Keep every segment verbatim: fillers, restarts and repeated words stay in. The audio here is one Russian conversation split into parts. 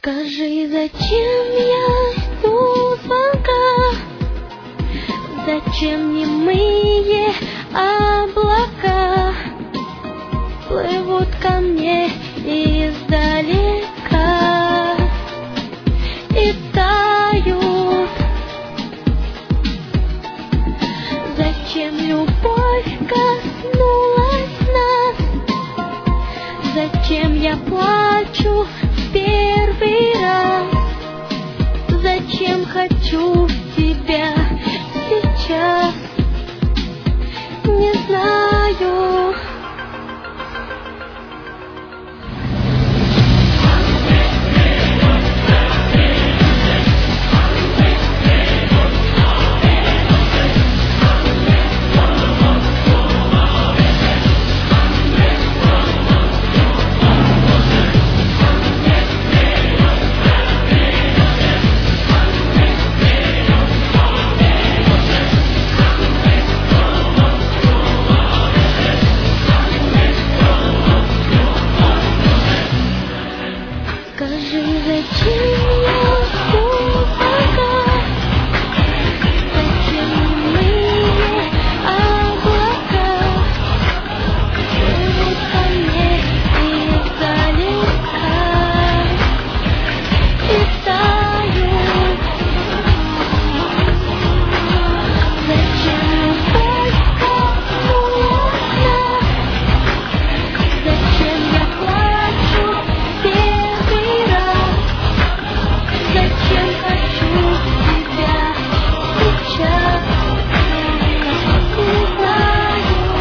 Скажи, зачем я жду звонка? Зачем немые облака плывут ко мне издалека и тают? Зачем любовь коснулась нас? Зачем я плачу в первый раз? Зачем хочу тебя сейчас? Не знаю. Скажи, зачем я жду звонка? Зачем немые облака плывут ко мне издалека и тают? Зачем любовь коснулась нас? Зачем я плачу первый раз? Зачем хочу тебя сейчас? Не знаю.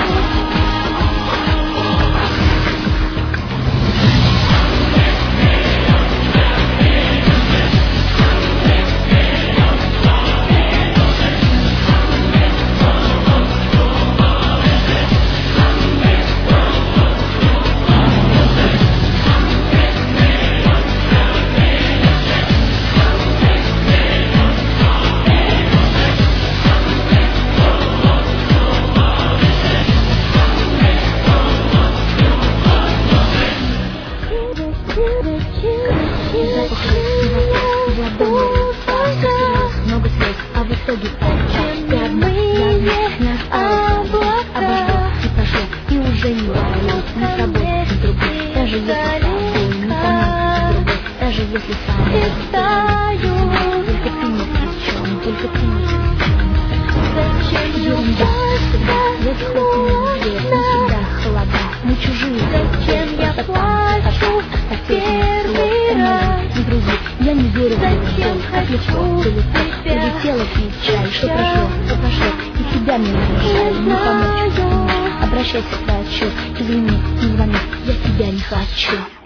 Много слез, а в итоге ты одна. Я знаю, не осталось обождал и пошел, и уже не вернусь ни с тобой, ни с другой. Даже если с тобой, не со мной, с другой. Даже если со мной, только ты ни при чем, только ты ни при чем. Ерунда, всегда восходит дверь, навсегда холода, мы чужие. Зачем я плачу первый раз? Не грузи, я не верю в Зачем хочу тебя? Прилетела кричать, что прошло, что прошло, и тебя мне не жаль, не помочь. Обращайся в отчет, извини, не звони, я тебя не хочу.